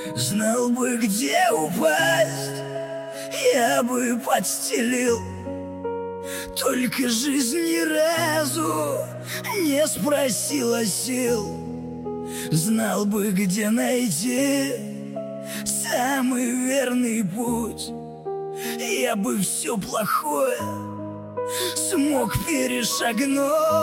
Знал бы, где упасть, я бы подстелил. Только жизнь ни разу не спросила сил. Знал бы, где найти самый верный путь, я бы все плохое смог перешагнуть.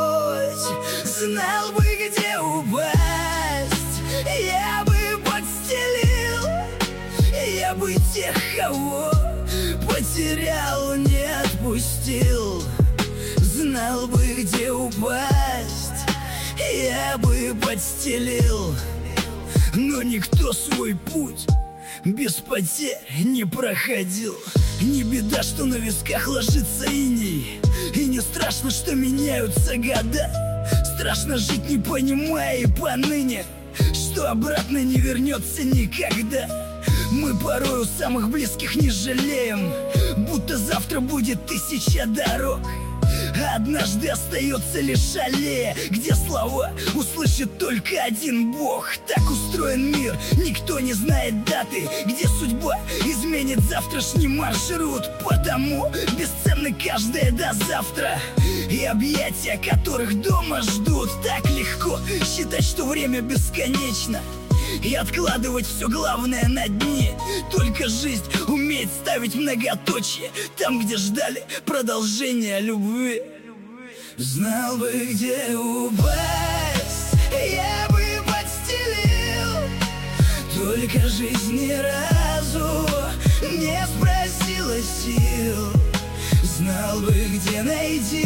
Знал бы, где упасть, я бы подстелил. Я бы тех, кого потерял, не отпустил. Знал бы, где упасть, я бы подстелил. Но никто свой путь без потерь не проходил. Не беда, что на висках ложится иней, и не страшно, что меняются года. Страшно жить, не понимая и поныне, что обратно не вернется никогда. Мы порой у самых близких не жалеем, будто завтра будет 1000 дорог. Однажды остается лишь аллея, где слова услышит только один Бог. Так устроен мир, никто не знает даты, где судьба изменит завтрашний маршрут. Потому бесценны каждое до завтра и объятия, которых дома ждут. Так легко считать, что время бесконечно, и откладывать все главное на дне. Только жизнь умеет ставить многоточие там, где ждали продолжения любви. Знал бы, где упасть, я бы подстелил. Только жизнь ни разу не спросила сил. Знал бы, где найти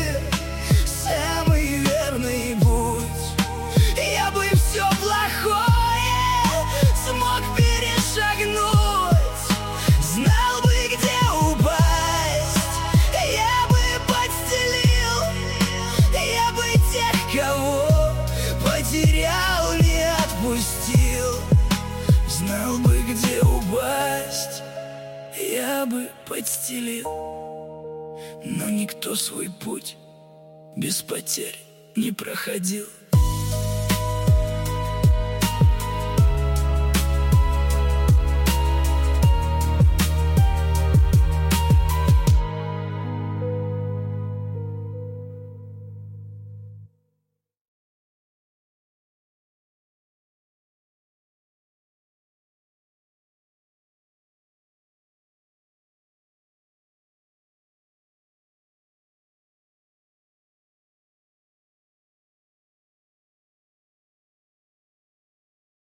самый верный путь, я бы все плохое смог перешагнуть. Знал бы, где упасть, я бы подстелил. Я бы тех, кого потерял, не отпустил. Знал бы, где упасть, я бы подстелил. Но никто свой путь без потерь не проходил.